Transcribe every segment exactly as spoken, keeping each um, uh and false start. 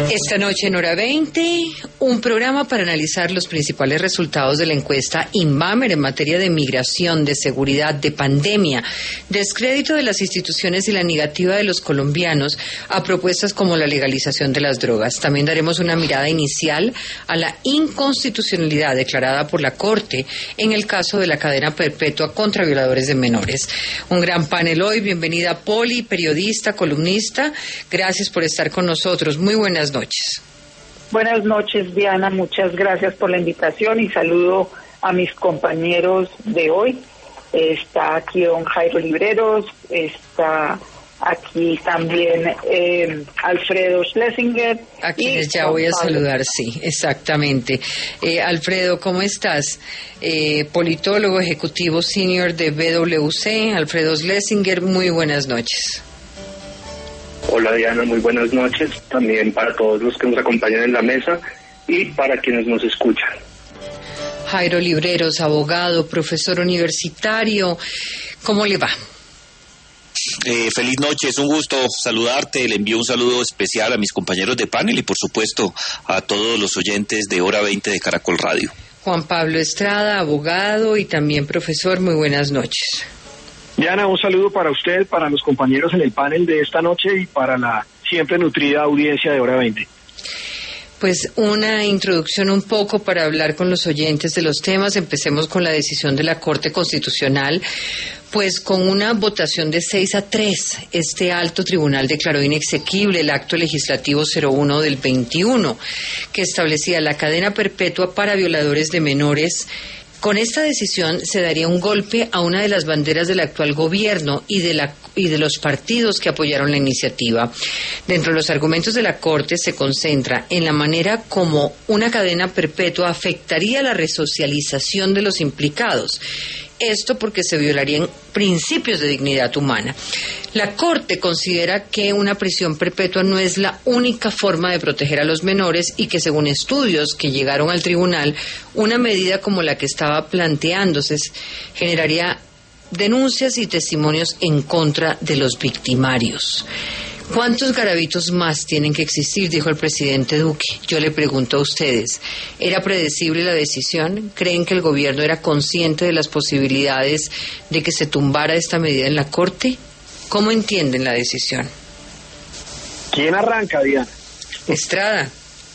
Esta noche en Hora veinte, un programa para analizar los principales resultados de la encuesta Inbamer en materia de migración, de seguridad, de pandemia, descrédito de las instituciones y la negativa de los colombianos a propuestas como la legalización de las drogas. También daremos una mirada inicial a la inconstitucionalidad declarada por la Corte en el caso de la cadena perpetua contra violadores de menores. Un gran panel hoy. Bienvenida Poli, periodista, columnista. Gracias por estar con nosotros. Muy buenas noches. Buenas noches, Diana. Muchas gracias por la invitación y saludo a mis compañeros de hoy. Está aquí don Jairo Libreros, está aquí también eh, Alfredo Schlesinger. A quienes ya voy a saludar, sí, exactamente. Eh, Alfredo, ¿cómo estás? Eh, politólogo ejecutivo senior de B W C, Alfredo Schlesinger, muy buenas noches. Hola Diana, muy buenas noches, también para todos los que nos acompañan en la mesa y para quienes nos escuchan. Jairo Libreros, abogado, profesor universitario, ¿cómo le va? Eh, feliz noche, es un gusto saludarte, le envío un saludo especial a mis compañeros de panel y por supuesto a todos los oyentes de Hora veinte de Caracol Radio. Juan Pablo Estrada, abogado y también profesor, muy buenas noches. Diana, un saludo para usted, para los compañeros en el panel de esta noche y para la siempre nutrida audiencia de Hora veinte. Pues una introducción un poco para hablar con los oyentes de los temas. Empecemos con la decisión de la Corte Constitucional. Pues con una votación de seis a tres, este alto tribunal declaró inexequible el acto legislativo cero uno del veintiuno, que establecía la cadena perpetua para violadores de menores. Con esta decisión se daría un golpe a una de las banderas del actual gobierno y de la y de los partidos que apoyaron la iniciativa. Dentro de los argumentos de la Corte se concentra en la manera como una cadena perpetua afectaría la resocialización de los implicados. Esto porque se violarían principios de dignidad humana. La Corte considera que una prisión perpetua no es la única forma de proteger a los menores y que, según estudios que llegaron al tribunal, una medida como la que estaba planteándose generaría denuncias y testimonios en contra de los victimarios. ¿Cuántos garabitos más tienen que existir?, dijo el presidente Duque. Yo le pregunto a ustedes, ¿era predecible la decisión? ¿Creen que el gobierno era consciente de las posibilidades de que se tumbara esta medida en la Corte? ¿Cómo entienden la decisión? ¿Quién arranca, Diana? Estrada.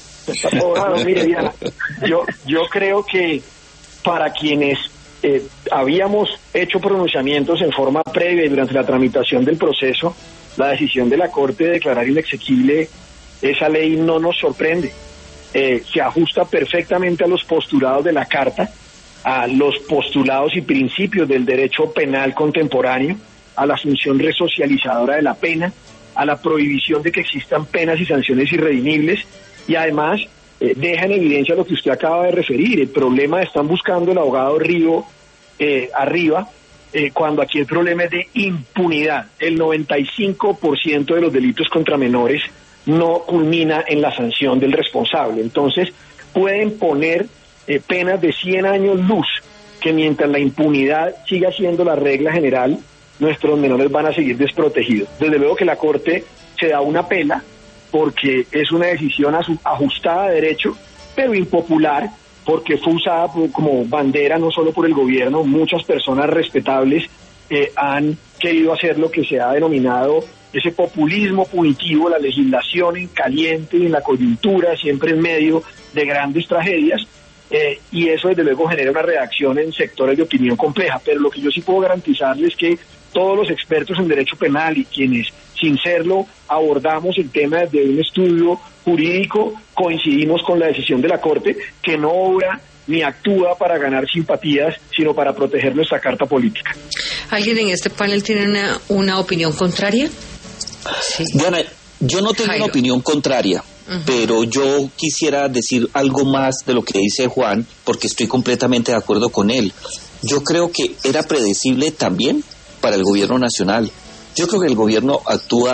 Oh, mire, Diana, yo, yo creo que para quienes eh, habíamos hecho pronunciamientos en forma previa y durante la tramitación del proceso, la decisión de la Corte de declarar inexequible esa ley no nos sorprende. Eh, se ajusta perfectamente a los postulados de la Carta, a los postulados y principios del derecho penal contemporáneo, a la función resocializadora de la pena, a la prohibición de que existan penas y sanciones irredimibles y además eh, deja en evidencia lo que usted acaba de referir. El problema están buscando el abogado Río eh, arriba, Eh, cuando aquí el problema es de impunidad. El noventa y cinco por ciento de los delitos contra menores no culmina en la sanción del responsable. Entonces, pueden poner eh, penas de cien años luz, que mientras la impunidad siga siendo la regla general, nuestros menores van a seguir desprotegidos. Desde luego que la Corte se da una pela, porque es una decisión ajustada a derecho, pero impopular, porque fue usada como bandera no solo por el gobierno. Muchas personas respetables eh, han querido hacer lo que se ha denominado ese populismo punitivo, la legislación en caliente y en la coyuntura, siempre en medio de grandes tragedias, eh, y eso desde luego genera una reacción en sectores de opinión compleja. Pero lo que yo sí puedo garantizarles es que todos los expertos en derecho penal y quienes, sin serlo, abordamos el tema desde un estudio jurídico, coincidimos con la decisión de la Corte, que no obra ni actúa para ganar simpatías, sino para proteger nuestra carta política. ¿Alguien en este panel tiene una, una opinión contraria? Sí. Diana, yo no tengo Jairo. una opinión contraria, uh-huh. pero yo quisiera decir algo más de lo que dice Juan, porque estoy completamente de acuerdo con él. Yo creo que era predecible también para el gobierno nacional. Yo creo que el gobierno actúa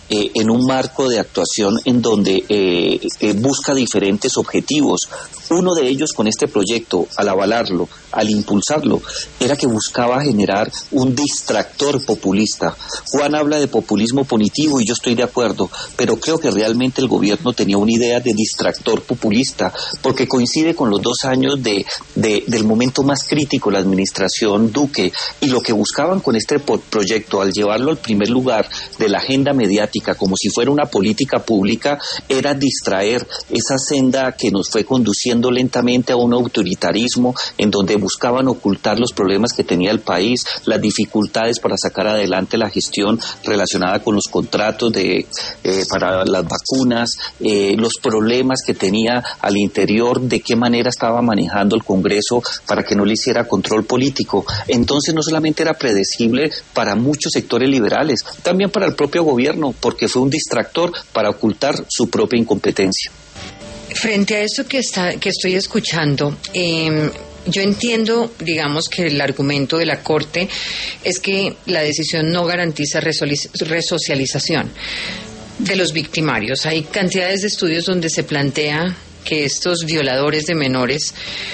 eh, en un marco de actuación en donde eh, eh, busca diferentes objetivos. Uno de ellos con este proyecto, al avalarlo, al impulsarlo, era que buscaba generar un distractor populista. Juan habla de populismo punitivo y yo estoy de acuerdo, pero creo que realmente el gobierno tenía una idea de distractor populista, porque coincide con los dos años de, de del momento más crítico, la administración Duque, y lo que buscaban con este proyecto, al llevarlo al primer lugar de la agenda mediática, como si fuera una política pública, era distraer esa senda que nos fue conduciendo lentamente a un autoritarismo en donde buscaban ocultar los problemas que tenía el país, las dificultades para sacar adelante la gestión relacionada con los contratos de eh, para las vacunas, eh, los problemas que tenía al interior, de qué manera estaba manejando el Congreso para que no le hiciera control político. Entonces no solamente era predecible para muchos sectores liberales, también para el propio gobierno, porque fue un distractor para ocultar su propia incompetencia. Frente a esto que está, que estoy escuchando, eh, yo entiendo, digamos, que el argumento de la Corte es que la decisión no garantiza resocialización de los victimarios. Hay cantidades de estudios donde se plantea que estos violadores de menores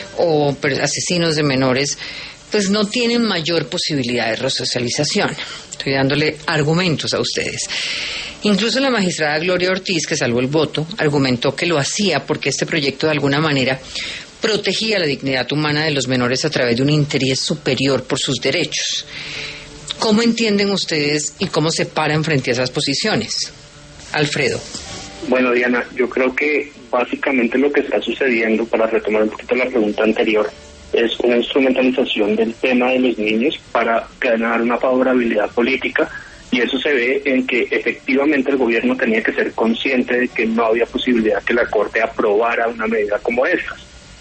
o asesinos de menores pues no tienen mayor posibilidad de resocialización. Estoy dándole argumentos a ustedes. Incluso la magistrada Gloria Ortiz, que salvó el voto, argumentó que lo hacía porque este proyecto de alguna manera protegía la dignidad humana de los menores a través de un interés superior por sus derechos. ¿Cómo entienden ustedes y cómo se paran frente a esas posiciones? Alfredo. Bueno, Diana, yo creo que básicamente lo que está sucediendo, para retomar un poquito la pregunta anterior, es una instrumentalización del tema de los niños para ganar una favorabilidad política, y eso se ve en que efectivamente el gobierno tenía que ser consciente de que no había posibilidad que la Corte aprobara una medida como esta.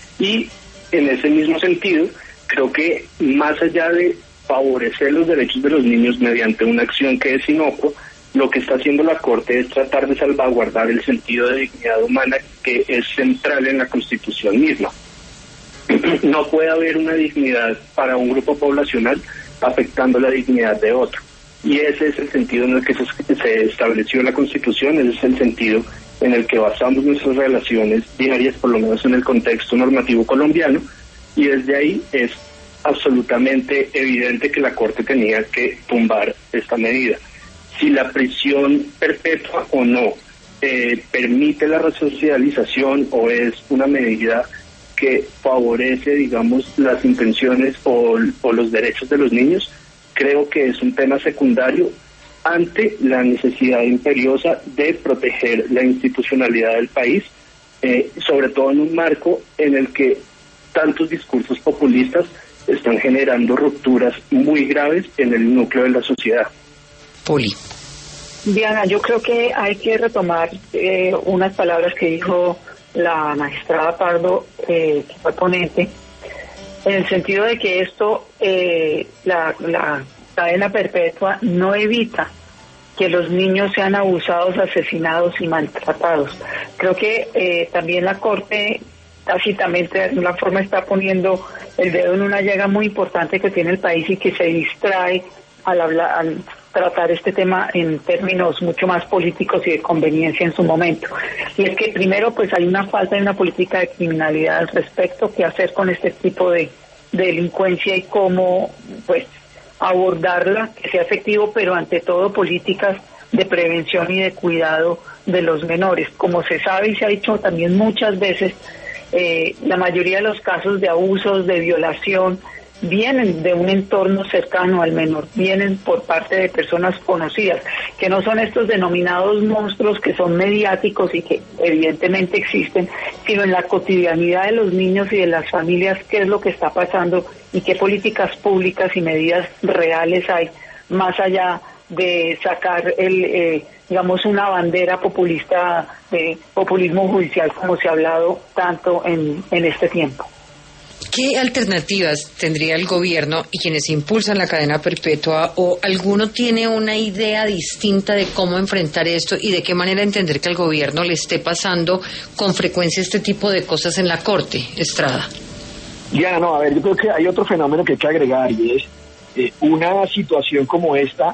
Y en ese mismo sentido, creo que más allá de favorecer los derechos de los niños mediante una acción que es inocua, lo que está haciendo la Corte es tratar de salvaguardar el sentido de dignidad humana que es central en la Constitución misma. No puede haber una dignidad para un grupo poblacional afectando la dignidad de otro. Y ese es el sentido en el que se, se estableció la Constitución, ese es el sentido en el que basamos nuestras relaciones diarias, por lo menos en el contexto normativo colombiano, y desde ahí es absolutamente evidente que la Corte tenía que tumbar esta medida. Si la prisión perpetua o no eh, permite la resocialización o es una medida que favorece, digamos, las intenciones o, o los derechos de los niños, creo que es un tema secundario ante la necesidad imperiosa de proteger la institucionalidad del país, eh, sobre todo en un marco en el que tantos discursos populistas están generando rupturas muy graves en el núcleo de la sociedad. Poli. Diana, yo creo que hay que retomar eh, unas palabras que dijo la magistrada Pardo, eh, que fue ponente, en el sentido de que esto, eh, la, la cadena perpetua no evita que los niños sean abusados, asesinados y maltratados. Creo que eh, también la Corte tácitamente de alguna forma está poniendo el dedo en una llaga muy importante que tiene el país y que se distrae al hablar, al tratar este tema en términos mucho más políticos y de conveniencia en su momento. Y es que primero pues hay una falta de una política de criminalidad al respecto, qué hacer con este tipo de, de delincuencia y cómo pues abordarla, que sea efectivo, pero ante todo políticas de prevención y de cuidado de los menores. Como se sabe y se ha dicho también muchas veces, eh, la mayoría de los casos de abusos, de violación, vienen de un entorno cercano al menor, vienen por parte de personas conocidas, que no son estos denominados monstruos que son mediáticos y que evidentemente existen, sino en la cotidianidad de los niños y de las familias, qué es lo que está pasando y qué políticas públicas y medidas reales hay, más allá de sacar el eh, digamos una bandera populista de populismo judicial como se ha hablado tanto en, en este tiempo. ¿Qué alternativas tendría el gobierno y quienes impulsan la cadena perpetua, o alguno tiene una idea distinta de cómo enfrentar esto y de qué manera entender que al gobierno le esté pasando con frecuencia este tipo de cosas en la Corte, Estrada? Ya, no, a ver, yo creo que hay otro fenómeno que hay que agregar, y es eh, una situación como esta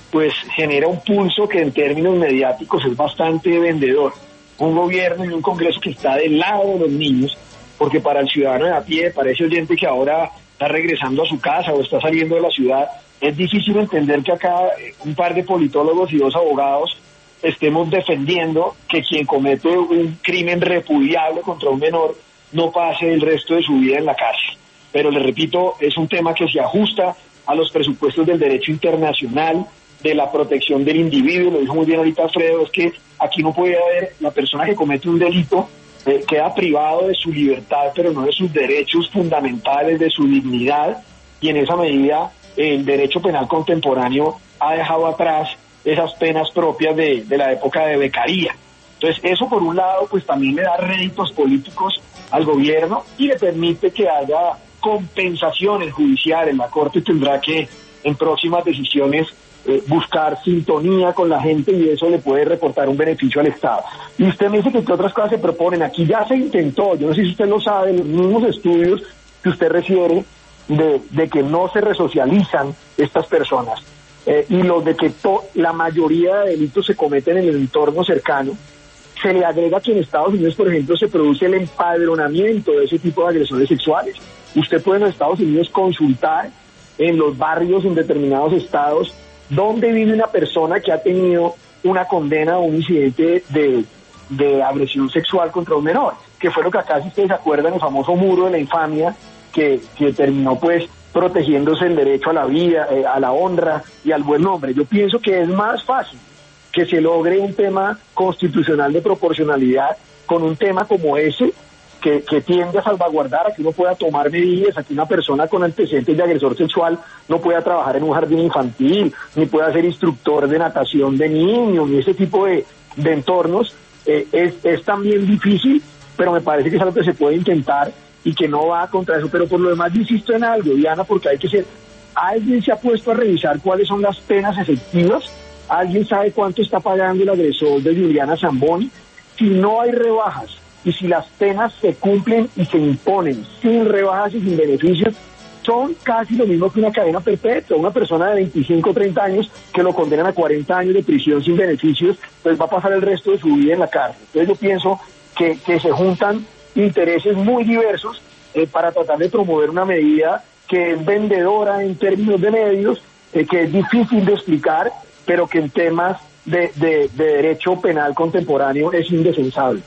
pues genera un pulso que en términos mediáticos es bastante vendedor. Un gobierno y un Congreso que está del lado de los niños, porque para el ciudadano de a pie, para ese oyente que ahora está regresando a su casa o está saliendo de la ciudad, es difícil entender que acá un par de politólogos y dos abogados estemos defendiendo que quien comete un crimen repudiable contra un menor no pase el resto de su vida en la cárcel. Pero le repito, es un tema que se ajusta a los presupuestos del derecho internacional, de la protección del individuo. Lo dijo muy bien ahorita Alfredo, es que aquí no puede haber, la persona que comete un delito eh, queda privado de su libertad, pero no de sus derechos fundamentales, de su dignidad, y en esa medida el derecho penal contemporáneo ha dejado atrás esas penas propias de, de la época de Beccaria. Entonces eso por un lado pues también le da réditos políticos al gobierno y le permite que haya compensaciones judiciales. La Corte tendrá que en próximas decisiones eh, buscar sintonía con la gente y eso le puede reportar un beneficio al Estado. Y usted me dice que qué otras cosas se proponen. Aquí ya se intentó, yo no sé si usted lo sabe, los mismos estudios que usted refiere de, de que no se resocializan estas personas eh, y los de que to, la mayoría de delitos se cometen en el entorno cercano. Se le agrega que en Estados Unidos, por ejemplo, se produce el empadronamiento de ese tipo de agresiones sexuales. Usted puede en los Estados Unidos consultar en los barrios en determinados estados dónde vive una persona que ha tenido una condena o un incidente de, de agresión sexual contra un menor, que fue lo que acá, si ustedes se acuerdan, el famoso muro de la infamia que, que terminó pues protegiéndose el derecho a la vida, eh, a la honra y al buen nombre. Yo pienso que es más fácil que se logre un tema constitucional de proporcionalidad con un tema como ese, que, que tiende a salvaguardar a que uno pueda tomar medidas, a que una persona con antecedentes de agresor sexual no pueda trabajar en un jardín infantil, ni pueda ser instructor de natación de niños, ni ese tipo de, de entornos. Eh, es, es también difícil, pero me parece que es algo que se puede intentar y que no va contra eso. Pero por lo demás, insisto en algo, Diana, porque hay que ser... ¿Alguien se ha puesto a revisar cuáles son las penas efectivas? ¿Alguien sabe cuánto está pagando el agresor de Juliana Zamboni? Si no hay rebajas y si las penas se cumplen y se imponen sin rebajas y sin beneficios, son casi lo mismo que una cadena perpetua. Una persona de veinticinco o treinta años que lo condenan a cuarenta años de prisión sin beneficios, pues va a pasar el resto de su vida en la cárcel. Entonces yo pienso que, que se juntan intereses muy diversos eh, para tratar de promover una medida que es vendedora en términos de medios, eh, que es difícil de explicar, pero que en temas de, de, de derecho penal contemporáneo es indefensable.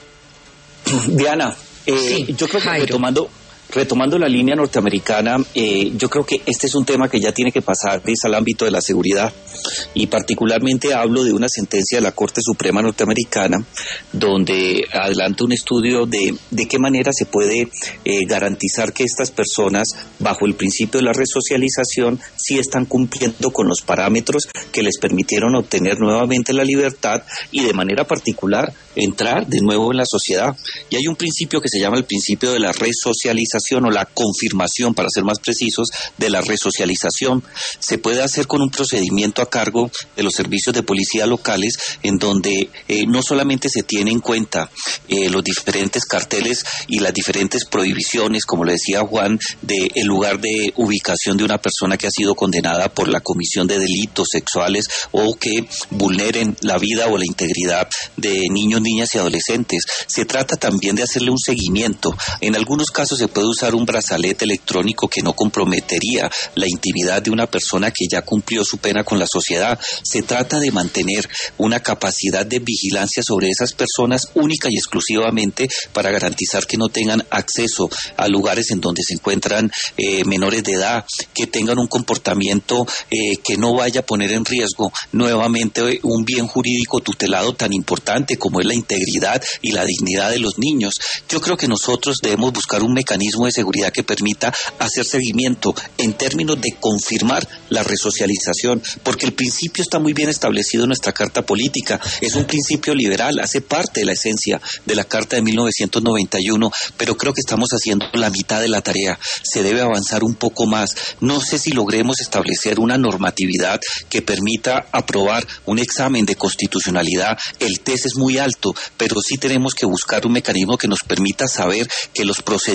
Diana, eh, sí, yo creo que Jairo. retomando retomando la línea norteamericana, eh, yo creo que este es un tema que ya tiene que pasar al ámbito de la seguridad, y particularmente hablo de una sentencia de la Corte Suprema norteamericana donde adelanta un estudio de, de qué manera se puede eh, garantizar que estas personas, bajo el principio de la resocialización, sí están cumpliendo con los parámetros que les permitieron obtener nuevamente la libertad y de manera particular entrar de nuevo en la sociedad. Y hay un principio que se llama el principio de la resocialización o la confirmación, para ser más precisos, de la resocialización. Se puede hacer con un procedimiento a cargo de los servicios de policía locales, en donde eh, no solamente se tiene en cuenta eh, los diferentes carteles y las diferentes prohibiciones, como le decía Juan, de el lugar de ubicación de una persona que ha sido condenada por la comisión de delitos sexuales o que vulneren la vida o la integridad de niños, niñas y adolescentes. Se trata también de hacerle un seguimiento. En algunos casos se puede usar un brazalete electrónico que no comprometería la intimidad de una persona que ya cumplió su pena con la sociedad. Se trata de mantener una capacidad de vigilancia sobre esas personas única y exclusivamente para garantizar que no tengan acceso a lugares en donde se encuentran eh, menores de edad, que tengan un comportamiento eh, que no vaya a poner en riesgo nuevamente un bien jurídico tutelado tan importante como es la integridad y la dignidad de los niños. Yo creo que nosotros debemos buscar un mecanismo de seguridad que permita hacer seguimiento en términos de confirmar la resocialización, porque el principio está muy bien establecido en nuestra Carta Política, es un principio liberal, hace parte de la esencia de la Carta de mil novecientos noventa y uno, pero creo que estamos haciendo la mitad de la tarea, se debe avanzar un poco más. No sé si logremos establecer una normatividad que permita aprobar un examen de constitucionalidad. El test es muy alto, pero sí tenemos que buscar un mecanismo que nos permita saber que los procedimientos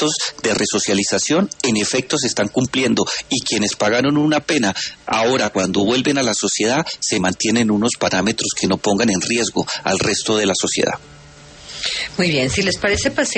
procesos de resocialización en efecto se están cumpliendo, y quienes pagaron una pena ahora cuando vuelven a la sociedad se mantienen unos parámetros que no pongan en riesgo al resto de la sociedad. Muy bien, si les parece, pasemos